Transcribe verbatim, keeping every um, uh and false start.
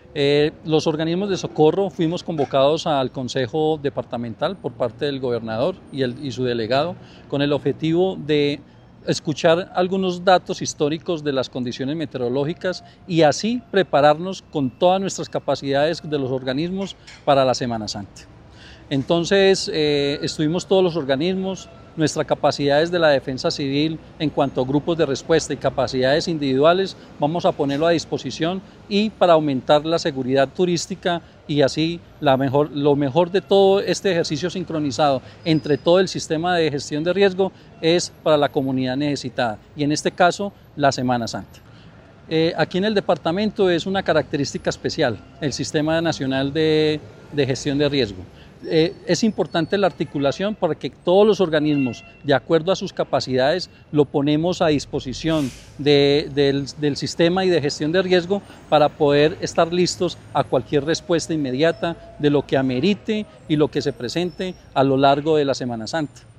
Eh, los organismos de socorro fuimos convocados al Consejo Departamental por parte del gobernador y, el, y su delegado con el objetivo de escuchar algunos datos históricos de las condiciones meteorológicas y así prepararnos con todas nuestras capacidades de los organismos para la Semana Santa. Entonces eh, estuvimos todos los organismos, nuestras capacidades de la defensa civil en cuanto a grupos de respuesta y capacidades individuales vamos a ponerlo a disposición y para aumentar la seguridad turística y así la mejor, lo mejor de todo este ejercicio sincronizado entre todo el sistema de gestión de riesgo es para la comunidad necesitada y en este caso la Semana Santa. Eh, aquí en el departamento es una característica especial, el Sistema Nacional de, de Gestión de Riesgo. Eh, es importante la articulación para que todos los organismos, de acuerdo a sus capacidades, lo ponemos a disposición de, del, del sistema y de gestión de riesgo para poder estar listos a cualquier respuesta inmediata de lo que amerite y lo que se presente a lo largo de la Semana Santa.